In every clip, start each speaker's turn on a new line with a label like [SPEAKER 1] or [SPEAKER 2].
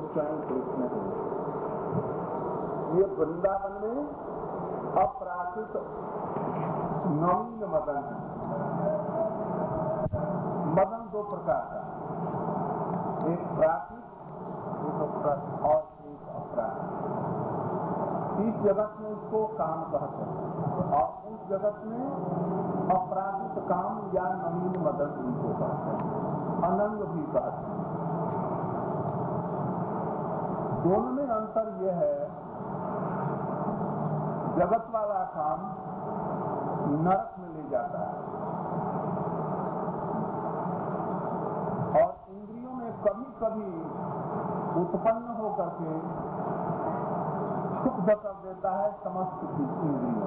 [SPEAKER 1] स्वयं कृष्ण है। ये वृंदावन में अपराकृत नवीन मदन है। मदन दो प्रकार का, एक प्राकृत और एक अपराकृत। इस जगत में उसको काम कहते हैं और उस जगत में अपराकृत काम या नवीन मदन उनको कहते हैं, अनंग भी कहते हैं। दोनों में अंतर यह है, जगत वाला काम नरक में ले जाता है और इंद्रियों में कभी कभी उत्पन्न होकर के क्षुब्ध कर देता है समस्त इंद्रियों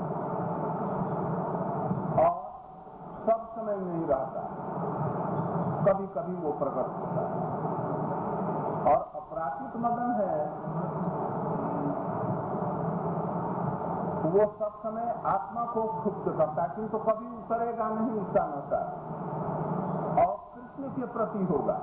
[SPEAKER 1] और सब समय नहीं रहता, कभी कभी वो प्रकट होता है। और अपराकृत मदन है, वो सब समय आत्मा को क्षुब्ध करता है, किंतु कभी उतरेगा नहीं उसका नशा, और कृष्ण के प्रति होगा।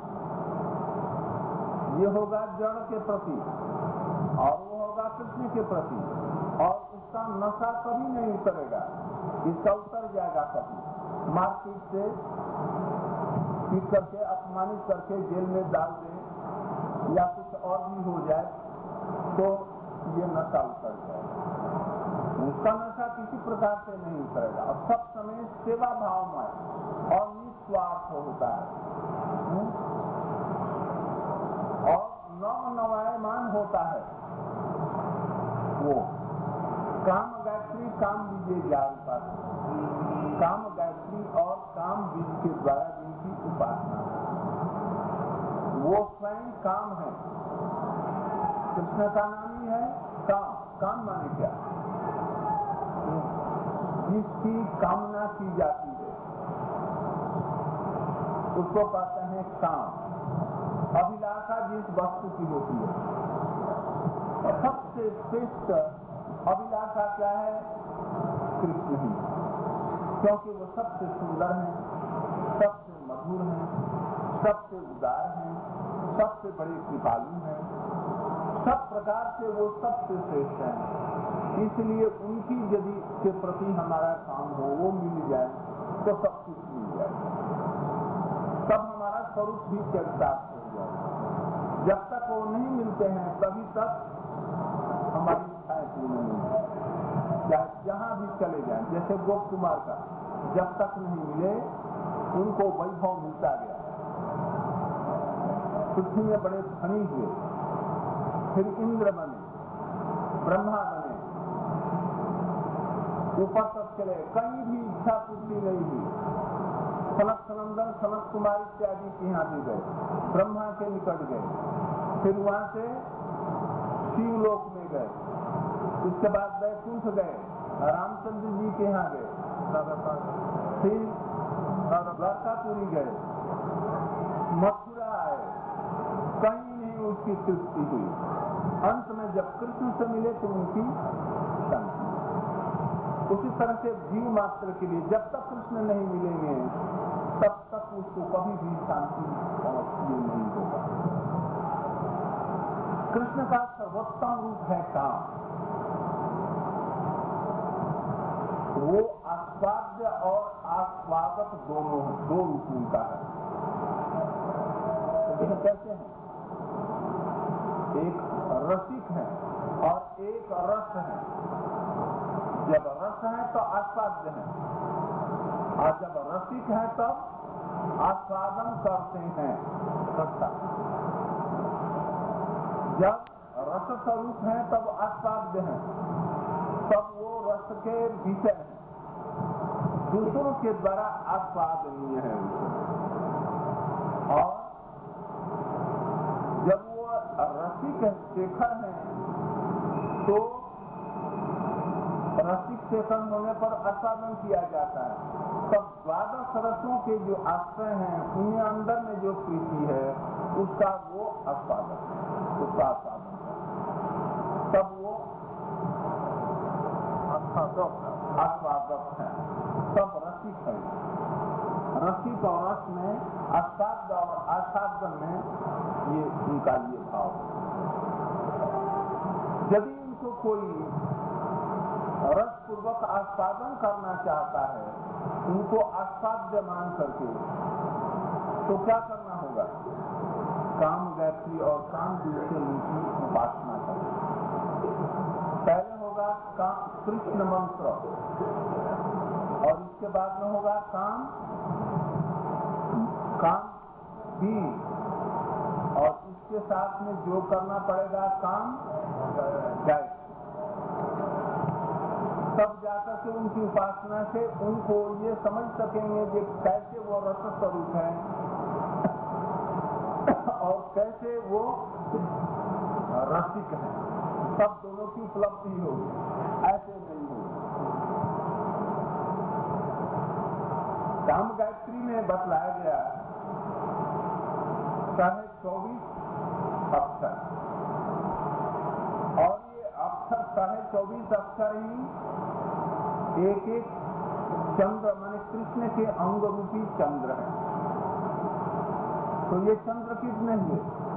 [SPEAKER 1] ये होगा जड़ के प्रति और वो होगा कृष्ण के प्रति, और उसका नशा कभी नहीं उतरेगा, इसका उतर जाएगा कभी। मारपीट से पीट करके अपमानित करके जेल में डाल दे या कुछ और भी हो जाए तो ये नशा उतर जाएगा, उसका नशा किसी प्रकार से नहीं उतरेगा। और सब समय सेवा भावमय और निस्वार्थ होता है और नवायमान होता है। वो काम गायत्री काम बीजे ज्ञान पास, काम गायत्री और काम बीज के द्वारा जिनकी उपासना है वो स्वयं काम है। कृष्ण का नाम ही है काम। काम माने क्या? जिसकी कामना की जाती है उसको कहते हैं काम। अभिलाषा जिस वस्तु की होती है, सबसे श्रेष्ठ अभिलाषा क्या है? कृष्ण ही, क्योंकि वो सबसे सुंदर हैं, सबसे मधुर हैं, सबसे उदार हैं, सबसे बड़े कृपालु हैं, सब प्रकार से वो सबसे श्रेष्ठ हैं। इसलिए उनकी यदि के प्रति हमारा काम हो, वो मिल जाए तो सब कुछ मिल जाए, तब हमारा स्वरूप भी चरितार्थ हो जाए। जब तक वो नहीं मिलते हैं तभी तक हमारी इच्छाएं पूर्ण नहीं होती, चाहे जहां भी चले जाएं। जैसे गोप कुमार का जब तक नहीं मिले उनको वैभव मिलता गया, पृथ्वी में बड़े धनी हुए, फिर इंद्र बने, ब्रह्मा बने, ऊपर तक चले, कहीं भी इच्छा पूर्ति नहीं हुई। सनक सनंदन सनक कुमार इत्यादि के यहाँ भी गए, ब्रह्मा के निकट गए, फिर वहां से शिवलोक में गए, उसके बाद वैकुंठ गए, रामचंद्र जी के यहाँ गए, फिर द्वारकापुरी गए, मथुरा आए, कहीं नहीं उसकी तृप्ति हुई। अंत में जब कृष्ण से मिले तो उनकी शांति। उसी तरह से जीव मात्र के लिए जब तक कृष्ण नहीं मिलेंगे तब तक उसको कभी भी शांति और ये नहीं होगा। कृष्ण का सर्वोत्तम रूप है काम। वो आस्वाद्य और आस्वादक दोनों दो रूप उनका है। कृष्ण कैसे हैं? एक रसिक है और एक रस है। जब रस है तो आस्वाद्य है, और जब रसिक है तब आस्वादन करते हैं। जब रस स्वरूप है तब आस्वाद्य है, तब वो रस के विषय है, दूसरों के द्वारा आस्वादनीय है उसे। और जब वो रसिक शेखर है तो रसिक शेखर होने पर आस्वादन किया जाता है। तब द्वादश रसों के जो आश्रय हैं उनके अंदर में जो प्रीति है उसका वो आस्वादन है, उसका आस्वादन है, तब वो आस्वादक है, तब रसिक है। रसिक और रस में, आस्वाद और आस्वादन में ये उनका ये भाव। यदि उनको कोई रस पूर्वक आस्वादन करना चाहता है, उनको आस्वाद्य मान करके, तो क्या करना होगा? काम गायत्री और काम बीज से उनकी उपासना करें। पहले होगा काम कृष्ण मंत्र, और इसके बाद में होगा काम बीज, और इसके साथ में जो करना पड़ेगा काम गायत्री। तब जाकर के उनकी उपासना से उनको ये समझ सकेंगे कि कैसे वो रस स्वरूप है और कैसे वो रसिक है। सब दोनों की उपलब्धि होगी, ऐसे नहीं होगी। काम गायत्री में बतलाया गया 24 अक्षर, और ये अक्षर 24 अक्षर ही एक एक चंद्र माने कृष्ण के अंग रूपी चंद्र है। तो ये चंद्र कितने हुए?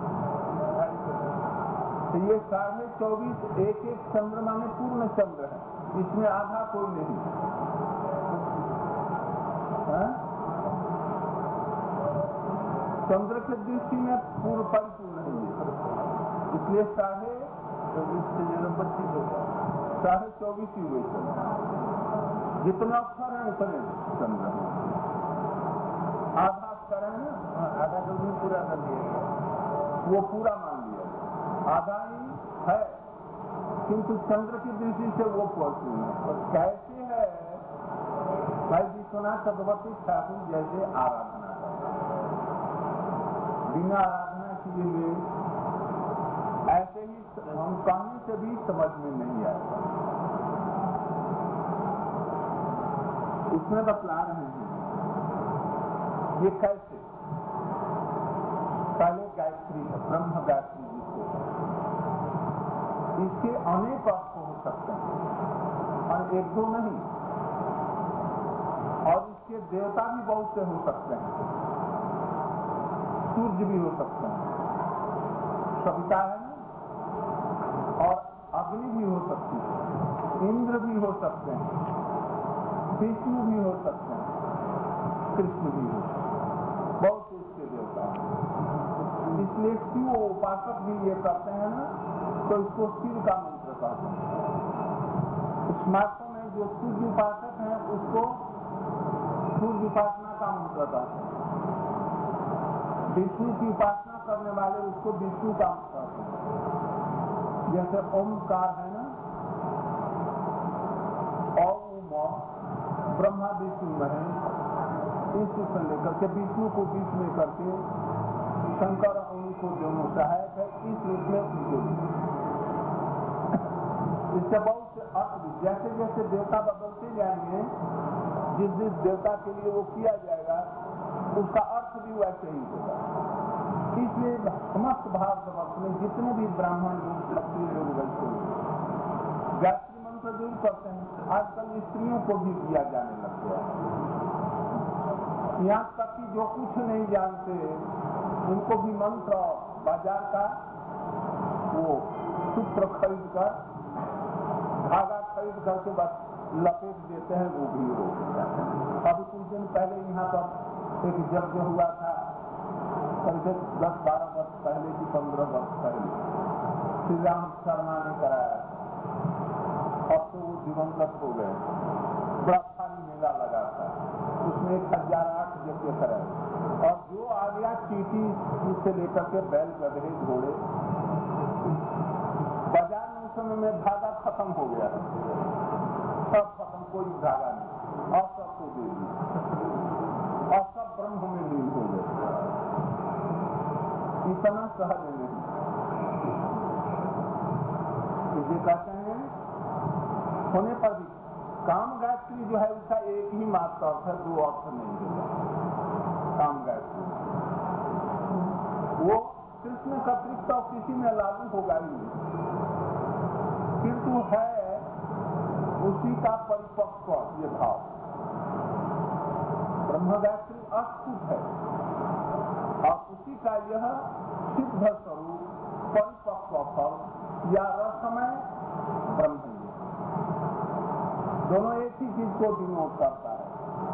[SPEAKER 1] तो ये 24.5 एक एक चंद्र माने पूर्ण चंद्र है, इसमें आधा कोई नहीं है। चंद्र के दृष्टि में पूर्ण परिपूर्ण है, इसलिए 24.5 की जगह 25 होगा, 24.5 ही हुए। जितना अक्षर है उतने चंद्र, आधा अक्षर है ना, आधा तो भी पूरा कर दिया गया, वो पूरा मान लिया, आधा ही है, किंतु चंद्र की दृष्टि से वो परिपूर्ण है। और कैसे है? भाई विश्वनाथ चक्रवर्ती ठाकुर जैसे आराधना करते, बिना आराधना किए हुए ऐसे ही हम कहने से भी समझ में नहीं आएगा। उसमें बतला रहे हैं ये कैसे। पहले गायत्री है, ब्रह्म गायत्री जिसको, इसके अनेक अर्थ हो सकते हैं और एक दो नहीं, और इसके देवता भी बहुत से हो सकते हैं। सूर्य भी हो सकते हैं, सविता है ना, और अग्नि भी हो सकती है, इंद्र भी हो सकते हैं, विष्णु भी हो सकते हैं, कृष्ण भी हो सकते हैं, बहुत से इसके देवता हैं। इसलिए शिव उपासक भी ये करते हैं ना, तो इसको शिव का मंत्र कहते हैं। स्मार्टफोन में जो सूर्य उपासक हैं उसको सूर्य उपासना का मंत्र कहते हैं। विष्णु की उपासना करने वाले उसको विष्णु का मंत्र कहते हैं। जैसे ओमकार है ना, ओम ब्रह्मा विष्णु महेश, इस से लेकर के विष्णु को बीच में करके शंकर उनको दोनों सहायक है, इस रूप में उनको इसके बहुत से अर्थ भी, जैसे जैसे देवता बदलते जाएंगे, जिस जिस देवता के लिए वो किया जाएगा उसका अर्थ भी वैसे ही होगा। इसलिए समस्त भारतवर्ष में जितने भी ब्राह्मण लोग, क्षत्रिय लोग, वैसे गायत्री मंत्र जरूर करते हैं। आजकल स्त्रियों को भी दिया जाने लग गया है, यहाँ तक कि जो कुछ नहीं जानते उनको भी मंत्र बाजार का वो सूत्र खरीद कर, धागा खरीद करके बस लपेट देते हैं, वो भी हो जाता है। अभी कुछ दिन पहले यहाँ पर एक यज्ञ हुआ था, करीब 10-12 वर्ष पहले की 15 वर्ष पहले श्री राम शर्मा ने कराया था। अब तो वो दिवंगत हो गए। बड़ा भारी मेला लगा था, उसमें 1008 यज्ञ कराए, और जो आ गया चीटी से लेकर के बैल गधे घोड़े, बाजार में उस समय में धागा खत्म हो गया, सब खत्म, कोई धागा नहीं, और सबको दे दिया, और सब ब्रह्म में लीन हो गए। इतना सहज नहीं, इसे कहते हैं होने पर भी काम गायत्री जो है उसका एक ही मात्र अर्थ है, दो अर्थ नहीं होगा। काम गायत्री वो कृष्ण का अतिरिक्त और किसी में लागू होगा ही नहीं, किंतु है उसी का परिपक्व ये भाव। ब्रह्म गायत्री अस्तुत है और उसी का यह सिद्ध स्वरूप परिपक्व फल या रसमय ब्रह्म दोनों एक ही चीज को डिनोट करता है।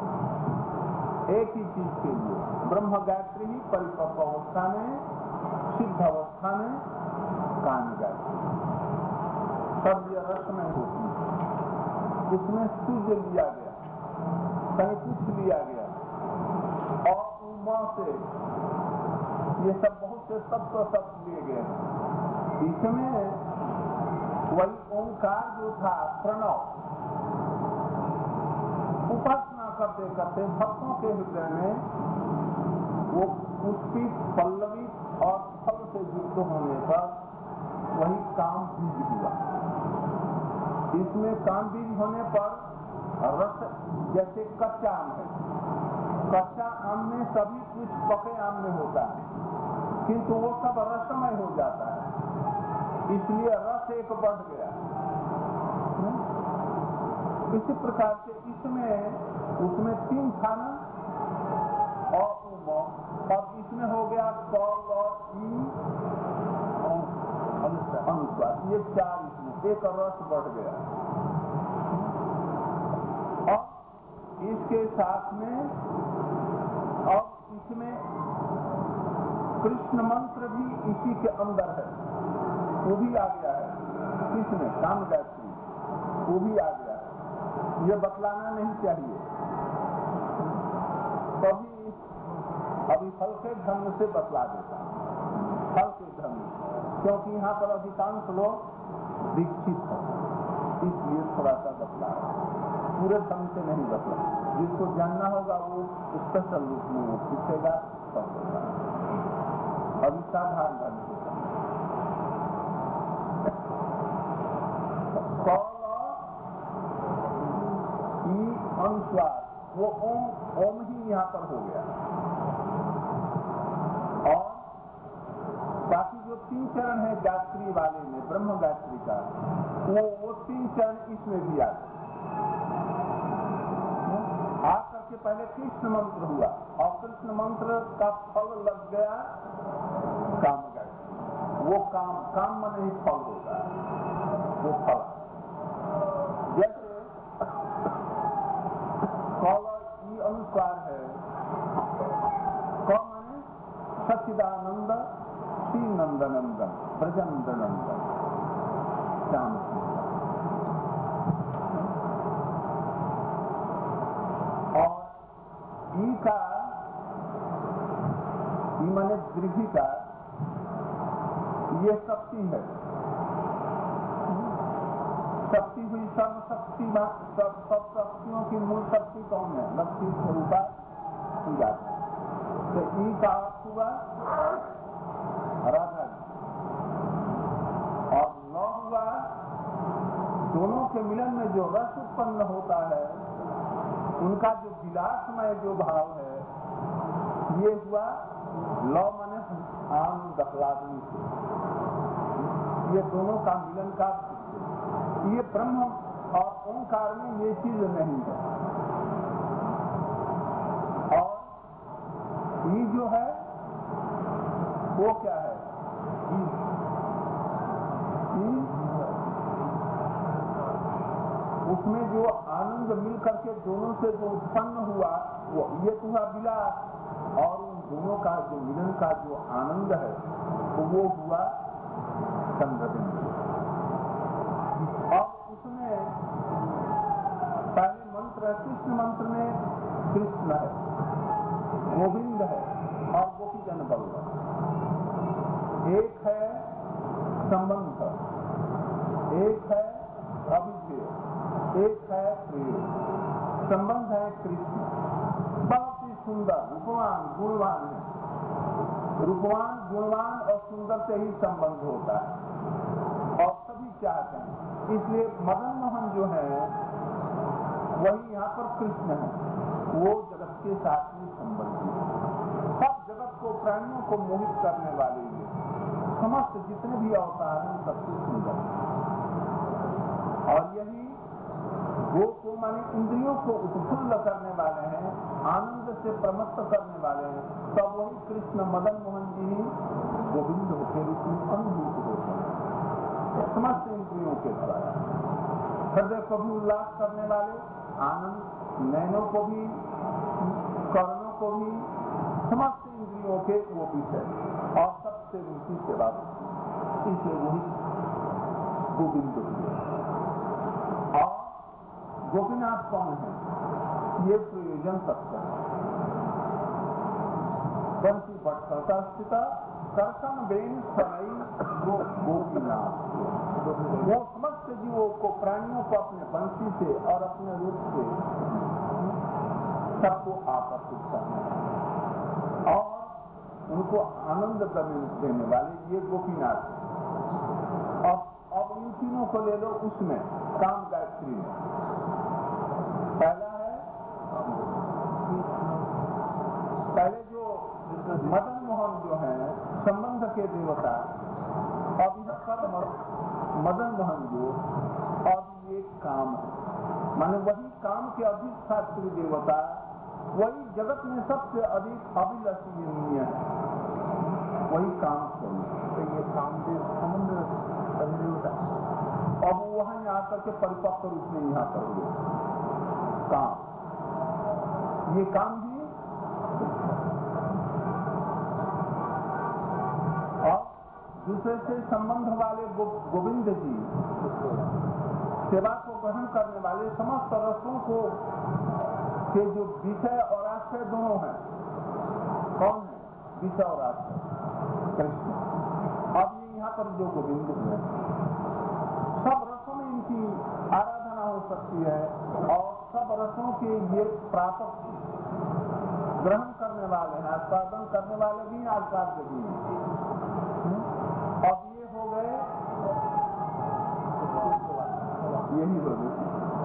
[SPEAKER 1] एक ही चीज के लिए ब्रह्म गायत्री ही परिपक्व अवस्था में, सिद्ध अवस्था में काम्य गायत्री तब यह रसमय होती है। उसमें सूर्य लिया गया, कहीं कुछ लिया गया और उमा से ये सब बहुत से तत्व शब्द लिए गए। इसमें वही ओंकार जो था प्रणव, उपासना करते करते भक्तों के हृदय में वो पुष्पित पल्लवित और फल से युक्त होने पर वही काम बीज हुआ। इसमें काम बीज होने पर रस, जैसे कच्चा आम है, कच्चा आम में सभी कुछ पके आम में होता है किंतु वो सब रसमय हो जाता है, इसलिए रस एक बढ़ गया। इसी प्रकार से इसमें उसमें तीन था ना और उम, और इसमें हो गया कौल और ई अनुस्वार, ये चार इसमें एक रस बढ़ गया। और इसके साथ में और इसमें कृष्ण मंत्र भी इसी के अंदर है, वो भी आ गया है। इसमें काम गायत्री वो भी आ गया है, ये बतलाना नहीं चाहिए। तभी अभी फल के ढंग से बतला देता, फल के ढंग, क्योंकि यहाँ पर अधिकांश लोग दीक्षित है, इसलिए थोड़ा सा बतला है, पूरे ढंग से नहीं बतला। जिसको जानना होगा वो स्पेशल रूप में वो पूछेगा तब होगा, अभी साधारण ढंग से। अनुस्वार वो ओम ही यहाँ पर हो गया। और बाकी जो तीन चरण है गायत्री वाले में, ब्रह्म गायत्री का, वो तीन चरण इसमें भी आ गए। आकर के पहले कृष्ण मंत्र हुआ और कृष्ण मंत्र का फल लग गया काम गायत्री। वो काम मन ही फल होता है, वो फल जैसे अनुसार है। क माने सच्चिदानंद श्री नंदनंदन ब्रजनंद नंदन श्याम और ई का ई माने दृढ़ी का ये शक्ति है। शक्ति हुई सर्वशक्ति, सब शक्तियों की मूल शक्ति कौन है? लक्ष्मी स्वरूपा पूजा। तो ई का अर्थ हुआ राधा जी और न हुआ दोनों के मिलन में जो रस उत्पन्न होता है उनका जो विलासमय जो भाव है ये हुआ लौ माने आनंद आह्लादनी से, ये दोनों का मिलन का। ये ब्रह्म और ओंकार में ये चीज नहीं है। और ये जो है वो क्या है? उसमें जो आनंद मिल करके दोनों से जो उत्पन्न हुआ वो ये तो हुआ विलास, और उन दोनों का जो मिलन का जो आनंद है तो वो हुआ चंद्रबिंदु। अब उसमें पहले मंत्र है, कृष्ण मंत्र में कृष्ण है, गोविंद है और गोपी जन बल्लभ। एक है संबंध, एक है अभिषेक, एक है प्रेम। संबंध है कृष्ण, बहुत ही सुंदर रूपवान गुणवान है। रूपवान गुणवान और सुंदर से ही संबंध होता है और सभी चाहते हैं। इसलिए मदन मोहन जो है वही यहाँ पर कृष्ण है, वो जगत के साथ में संबंधी है। सब जगत को, प्राणियों को मोहित करने वाले ये समस्त जितने भी अवतार हैं सबसे सुंदर। और यही वो को माने इंद्रियों को उत्फुल्ल करने वाले हैं, आनंद से प्रमत्त करने वाले हैं, तब वही कृष्ण मदन मोहन जी गोविंद के रूप में अनुभूत होते हैं समस्त इंद्रियों के द्वारा। हृदय को भी उल्लास करने वाले, आनंद नैनों को भी, कर्णों को भी, समस्त इंद्रियों के वो विषय और सबसे उनकी सेवा होती, इसलिए वही गोविंद हुए। और गोपीनाथ कौन है? ये प्रयोजन सत्य है। बंसी भट्ट स्थित कर्षण बेन सनई वो गोपीनाथ, वो समस्त जीवों को, प्राणियों को अपने बंसी से और अपने रूप से सबको आकर्षित करने और उनको आनंद देने वाले ये गोपीनाथ है। अब इन तीनों को ले लो, उसमें काम गायत्री में पहला है, पहले जो मदन मोहन जो है संबंध के देवता, अब इधर मदन मोहन जो, अब ये काम है, माने वही काम के अधिष्ठात्री देवता, वही जगत में सबसे अधिक अभिलषणीय है, वही काम स्वरूप। तो ये काम के संबंध अब वहां आकर के परिपक्व रूप में यहाँ पर हुए काम, ये काम भी और दूसरे से संबंध वाले गोविंद जी सेवा को ग्रहण करने वाले, समस्त रसों को के जो विषय और आश्रय दोनों हैं, कौन है? विषय और आश्रय कृष्ण। अब ये यहाँ पर जो गोविंद है, सब रसों में इनकी आराधना हो सकती है और सब रसों के ये प्रापक ग्रहण करने वाले हैं, आस्वादन करने वाले भी, आस्वाद्य भी हैं। अब ये हो गए, यही हो गई,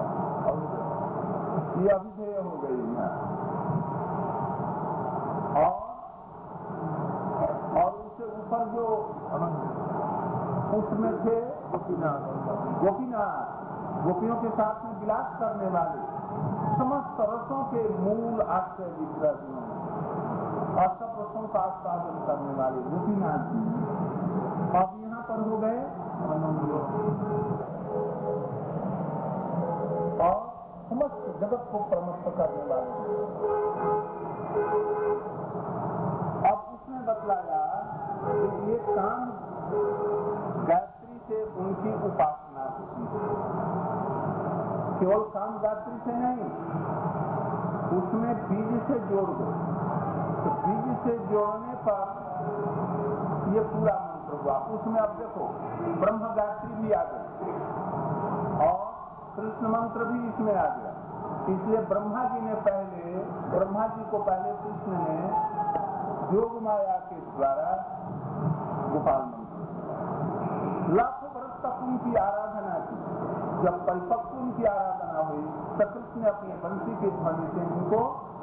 [SPEAKER 1] ये अभिधेय हो गई यहाँ। और उससे ऊपर जो उसमें थे गोपीनाथ, गोपियों के साथ में विलास करने वाले, समस्त रसों के मूल आश्रय विग्रह और सब रसों का आस्वादन करने वाले गोपीनाथ जी अब यहाँ पर हो गए और समस्त जगत को प्रमत्त करने वाले। अब उसने बतलाया कि ये काम गायत्री से उनकी उपासना होती है, केवल काम गायत्री से नहीं, उसमें बीज से जोड़ दो, तो बीज से जोड़ने पर ये पूरा मंत्र हुआ। उसमें अब देखो ब्रह्म गायत्री भी आ गई और कृष्ण मंत्र भी इसमें आ गया, इसलिए ब्रह्मा जी ने पहले, ब्रह्मा जी को पहले कृष्ण ने योग माया के द्वारा गोपाल मंत्र, लाखों वर्ष तक उनकी आराधना की। जब परिपक्व उनकी आराधना हुई तो कृष्ण ने अपने बंसी के ध्वनि से उनको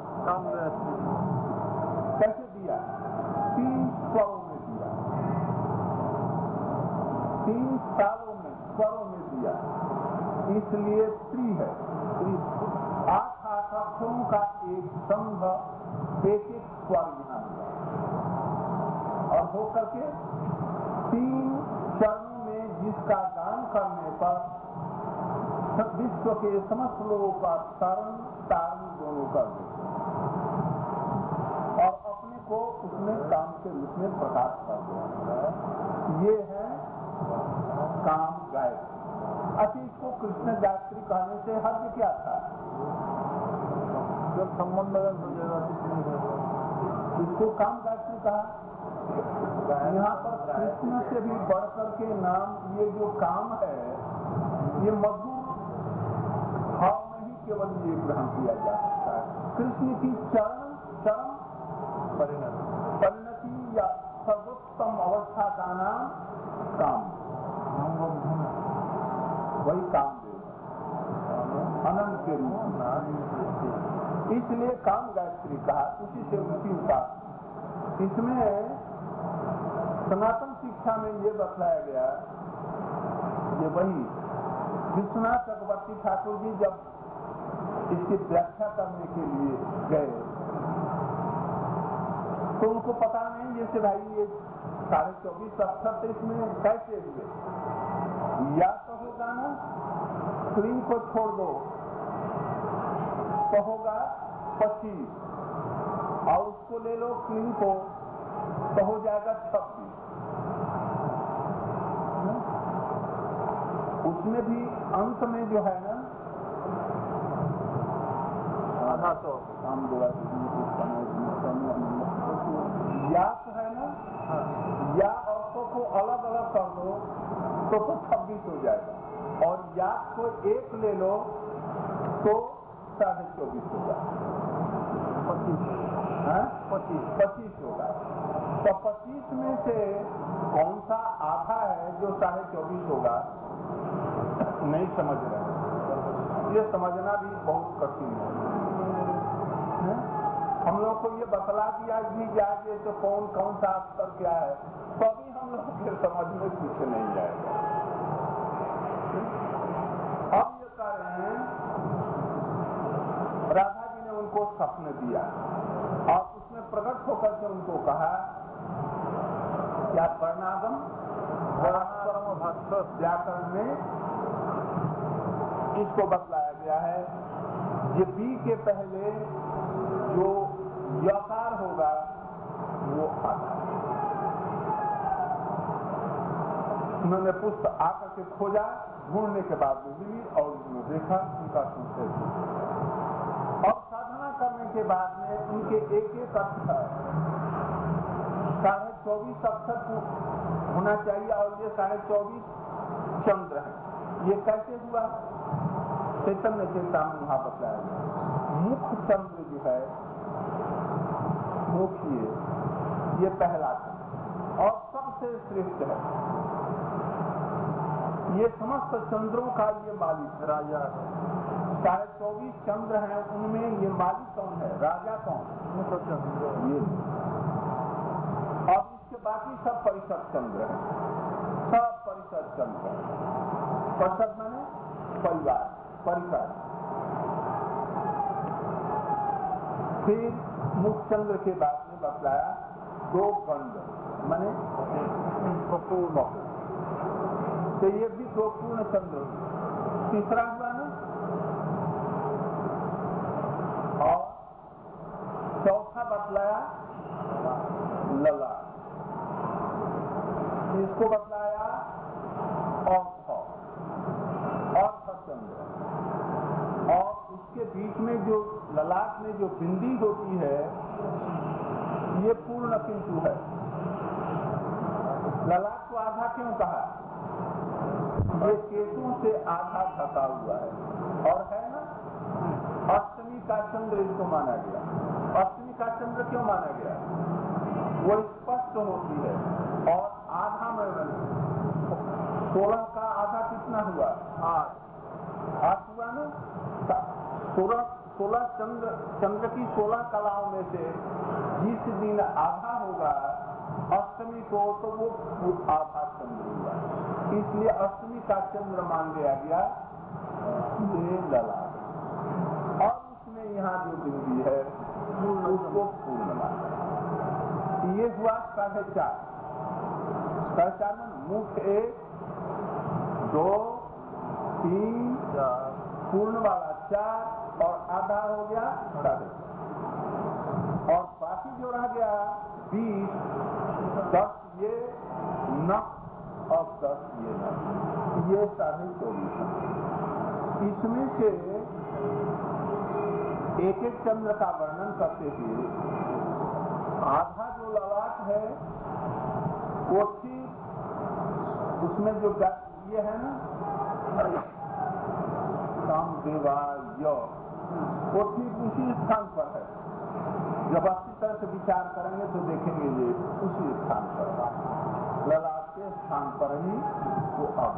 [SPEAKER 1] कैसे दिया? 3 स्वरों में दिया, 3 तालों में, स्वरों में दिया, इसलिए त्रि है। 8 अक्षरों का एक संघ, एक स्वर यहाँ दिया और होकर के 3 चरणों में जिसका गान करने पर विश्व के समस्त लोगों का तारण दोनों कर देते और अपने को उसमें काम के रूप में प्रकाश कर देते। ये है काम गायत्री। अच्छा, इसको कृष्ण गायत्री कहने से हर्ज क्या था? जब संबंध इसको काम गायत्री कहा। यहाँ पर कृष्ण से भी बढ़कर के नाम, ये जो काम है, ये मधुर भाव में ही केवल ये ग्रहण किया जा सकता है। कृष्ण की चरम परिणति या सर्वोत्तम अवस्था का नाम काम, वही कामदेव अनंत के रूप में, इसलिए काम गायत्री कहा, उसी से उनकी उपासना। इसमें सनातन शिक्षा में ये बतलाया गया, ये वही विश्वनाथ चक्रवर्ती ठाकुर जी जब इसकी व्याख्या करने के लिए गए तो उनको पता नहीं, जैसे भाई ये 24.5 अक्षर तो इसमें कैसे हुए, या तो होगा ना क्लीन को छोड़ दो तो होगा 25, और उसको ले लो क्लीन को तो हो जाएगा 26। उसमें भी अंत में जो है ना आधा तो काम या तो है ना, या अर्थों को अलग अलग कर दो तो 26 हो जाएगा, और या को एक ले लो तो 24.5 होगा, 25 होगा। तो 25 में से कौन सा आधा है जो 24.5 होगा, नहीं समझ रहे हैं। ये समझना भी बहुत कठिन है। हम लोग को ये बतला दिया भी जाए जैसे कौन सा अक्षर क्या है, तो अभी हम लोग के समझ में कुछ नहीं आएगा। अब ये कह रहे हैं राधा जी ने उनको स्वप्न दिया और उसमें प्रकट होकर के उनको कहा क्या वर्णागम व्याकरण में इसको बतलाया गया है। ये बी के पहले जो यकार होगा वो आता है। उन्होंने पुस्तक आकर के खोजा, ढूंढने के बाद में मिली और उन्होंने देखा उनका संशय। और साधना करने के बाद में उनके एक अक्षर 24.5 अक्षर होना चाहिए और ये 24.5 चंद्र है। ये कैसे हुआ? चैतन्य चेतावनी वहां बताया गया। मुख्य चंद्र जो है मुख्य, ये पहला चंद्र और सबसे श्रेष्ठ है। ये समस्त चंद्रों का ये मालिक राजा है। 24.5 चंद्र हैं, उनमें ये मालिक कौन है, राजा कौन? ये। अब इसके बाकी सब परिषद चंद्र हैं, सब परिषद चंद्र। परिषद माने परिवार, परिवार। फिर मुख चंद्र के बाद में बतलाया 2 गंड माने पूर्ण, तो ये भी 2 पूर्ण चंद्र। तीसरा हुआ ना, और चौथा बतलाया लला, इसको बतलाया अर्थ चंद्र। और उसके बीच में जो ललाट में जो बिंदी होती है ये पूर्ण किंतु है। ललाट को आधा क्यों कहा? ये केशों से आधा ढका हुआ है और है ना, अष्टमी का चंद्र इसको माना गया। अष्टमी का चंद्र क्यों माना गया? वो स्पष्ट होती है और आधा में 16 का आधा कितना हुआ? 8 हुआ ना। 16 चंद्र की 16 कलाओं में से जिस दिन आधा होगा अष्टमी को, तो वो आधा चंद्र हुआ। इसलिए अष्टमी का चंद्र मान लिया गया ये ललाट, और उसमें यहाँ जो बिंदी है उसको पूर्ण माना। ये हुआ 4.5 में मुख 1, 2, 3, 4 पूर्ण वाला 4 और आधा हो गया 4.5, और बाकी जो रह गया 20, 10 ये 9 और 10 ये 9, ये 24.5। इसमें से एक चंद्र का वर्णन करते हुए आधा जो ललाट है वो ठीक उसमें जो ये है ना कामदेवाय, वो ठीक उसी स्थान पर है। जब अच्छी तरह से विचार करेंगे तो देखेंगे ये उसी स्थान पर, ललाट के स्थान पर ही वो अर्ध,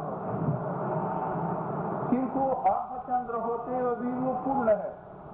[SPEAKER 1] किंतु अर्धचंद्र होते हुए भी वो पूर्ण है।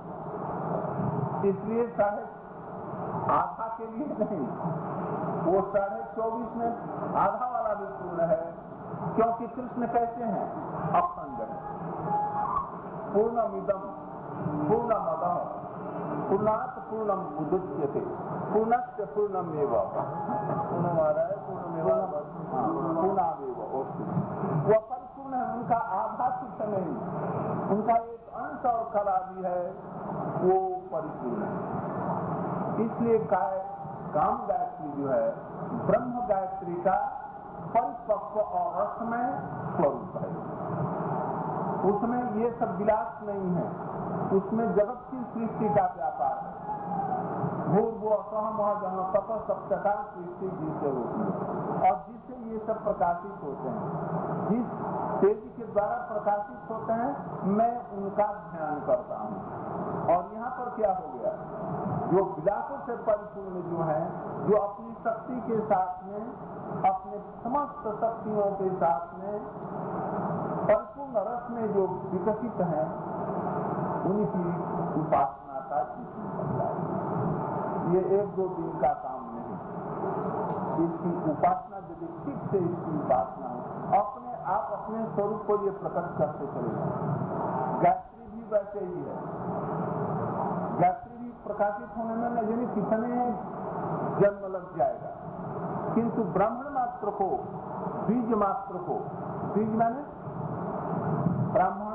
[SPEAKER 1] इसलिए आधा के लिए नहीं, वो 24.5 में आधा वाला भी पूर्ण है, क्योंकि कृष्ण कैसे हैं? अखंड है। पूर्णमिदं पूर्णमदः पूर्णात् पूर्णम उदच्यते पूर्णस्य पूर्णमेव पूर्णमादाय पूर्णमेवावशिष्यते। वह परिपूर्ण है, उनका आधा कुछ नहीं, उनका एक अंश और कला भी है, वो परिपूर्ण है। इसलिए काम गायत्री जो है ब्रह्म गायत्री का परिपक्व और रसमय स्वरूप है। उसमें ये सब विलास नहीं है, उसमें जगत की सृष्टि का व्यापार है। भूर्भुवः स्वः जहाँ तपः सप्तका सृष्टि जिससे होती है और जिससे ये सब प्रकाशित होते हैं, जिस तेज के द्वारा प्रकाशित होते हैं, मैं उनका ध्यान करता हूँ। और यहाँ पर क्या हो गया, जो विलासों से परिपूर्ण जो है, जो अपनी शक्ति के साथ में, अपने समस्त शक्तियों के साथ में परिपूर्ण रस में जो विकसित हैं, उनकी उपासना का चिंतन करता है। ये 1-2 दिन का काम नहीं, इसकी उपासना यदि ठीक से इसकी उपासना हो, अपने आप अपने स्वरूप को ये प्रकट करते चले जाए। गायत्री भी वैसे ही है, गायत्री भी प्रकाशित होने में न जाने कितने जन्म लग जाएगा, किंतु ब्राह्मण मात्र को, बीज मात्र को, बीज माने ब्राह्मण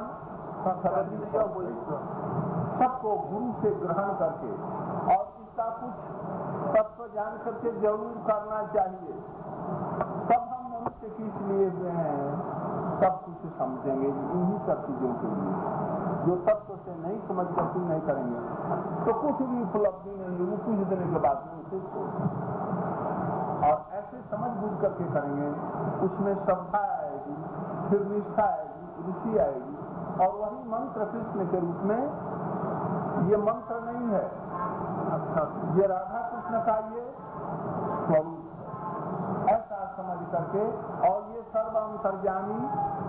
[SPEAKER 1] सबको गुरु से ग्रहण करके और इसका कुछ तत्व जान करके जरूर करना चाहिए, तब हम मनुष्य किस लिए हुए हैं, सब कुछ समझेंगे। इन्हीं सब चीजों के लिए जो तत्व से नहीं समझ करके नहीं करेंगे तो कुछ भी उपलब्धि नहीं, वो कुछ देने के बाद में उसे छोड़, और ऐसे समझ बूझ करके करेंगे, उसमें श्रद्धा आएगी, फिर निष्ठा आएगी, रुचि आएगी, और वही मंत्र कृष्ण के रूप में, ये मंत्र नहीं है, अच्छा ये राधा कृष्ण का ये स्वरूप है, ऐसा समझ करके, और ये सर्व अंतर्यामी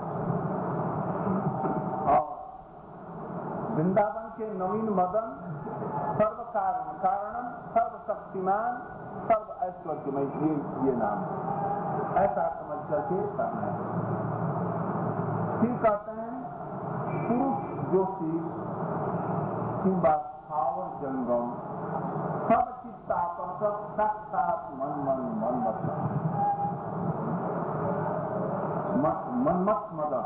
[SPEAKER 1] और वृंदावन के नवीन मदन, सर्व कारणम, सर्व शक्तिमान, सर्व ऐश्वर्यमय, ये नाम है, ऐसा समझ करके करना है। फिर कहते हैं पुरुष जोशी किंबा स्थावर जंगम सब चित्तापर्षद साक्षात मनमत मदन।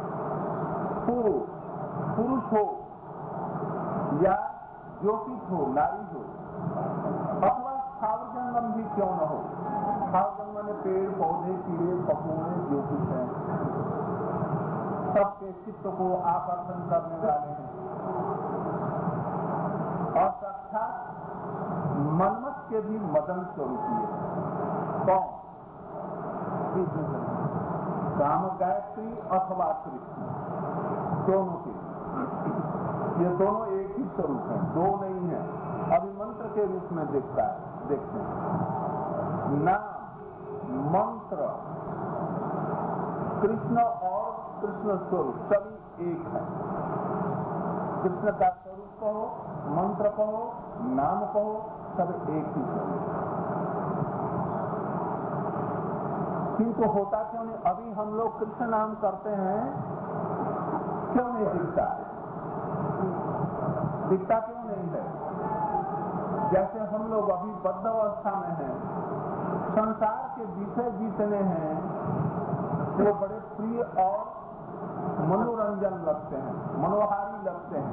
[SPEAKER 1] पुरुष हो या ज्योतिष हो, नारी हो, अथवा स्थावर जंगम भी क्यों न हो, स्थावर जंगम में पेड़ पौधे कीड़े पकौड़े जो कुछ है, सबके चित्त को आकर्षण करने वाले हैं, और साक्षात मनमत के भी मदन स्वरूपी है। कौन? काम गायत्री अथवा कृष्ण, दोनों के, ये दोनों एक ही स्वरूप हैं, दो नहीं है। अभी मंत्र के रूप में देखते हैं, नाम मंत्र कृष्ण और कृष्ण स्वरूप सभी एक है। कृष्ण का स्वरूप कहो, मंत्र कहो, नाम कहो, सब एक ही स्वरूप। किंतु होता क्यों नहीं? अभी हम लोग कृष्ण नाम करते हैं, क्यों नहीं दिखता? दिखता क्यों नहीं है? जैसे हम लोग अभी बद्ध अवस्था में हैं, संसार के विषय जितने हैं वो बड़े प्रिय और मनोरंजन लगते हैं, मनोहारी लगते हैं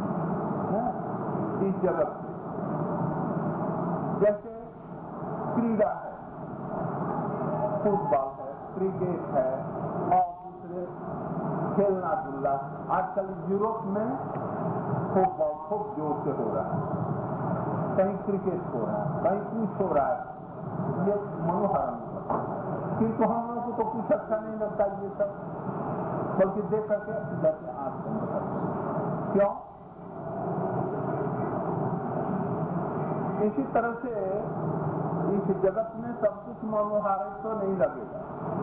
[SPEAKER 1] इस जगत में। जैसे क्रीड़ा है, फुटबॉल है, क्रिकेट है और दूसरे खेलना धुलना। आजकल यूरोप में फुटबॉल खूब जोर से हो रहा है, कहीं क्रिकेट हो रहा है, कहीं कुछ हो रहा है, ये मनोहरण होता है। किंतु हम लोगों को तो कुछ अच्छा नहीं लगता ये सब, बल्कि देख करके जैसे आंख बंद करते। क्यों? इसी तरह से इस जगत में सब कुछ मनोहारित तो नहीं लगेगा।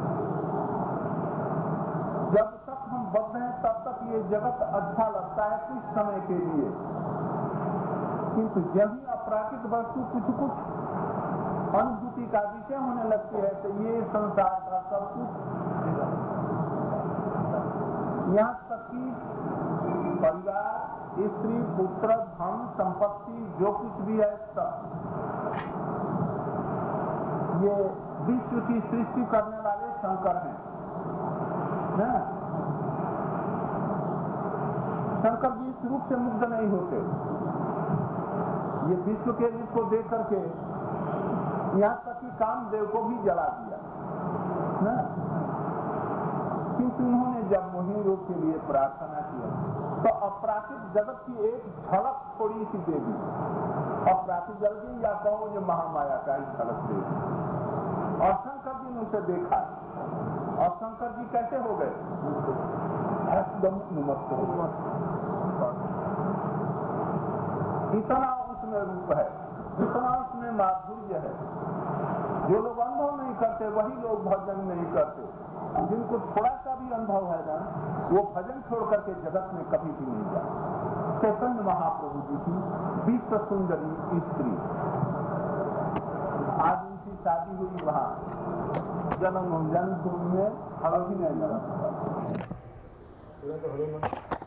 [SPEAKER 1] जब तक हम बद्ध हैं तब तक ये जगत अच्छा लगता है कुछ समय के लिए, किंतु जब ही अपराकित वस्तु कुछ कुछ अनुभूति का विषय होने लगती है तो ये संसार का सब कुछ, यहाँ तक कि परिवार स्त्री, पुत्र, धन, संपत्ति, जो कुछ भी है सब, ये विश्व की सृष्टि करने वाले शंकर हैं, ना? शंकर जी इस रूप से मुग्ध नहीं होते। ये विश्व के रूप को देख करके यहाँ तक कि कामदेव को भी जला दिया, ना? क्योंकि उन्होंने जब मोहिनी रूप के लिए प्रार्थना किया तो अपराकृत जगत की एक झलक थोड़ी सी दे दी। अपराकृत जगत की या कहो जो महामाया का ही झलक दे दी, और शंकर जी ने उसे देखा। और शंकर जी कैसे हो गए? एकदम उन्मत्त हो गए। इतना उसमें रूप है, इतना उसमें माधुर्य है। जो लोग अनुभव नहीं करते वही लोग भजन नहीं करते। जिनको थोड़ा सा भी अनुभव है ना, वो भजन छोड़ करके जगत में कभी भी नहीं जाए। चैतन्य महाप्रभु जी की विश्व सुंदरी स्त्री, आज उनकी शादी हुई वहाँ जन्मभूमि में, अभी नहीं लगा।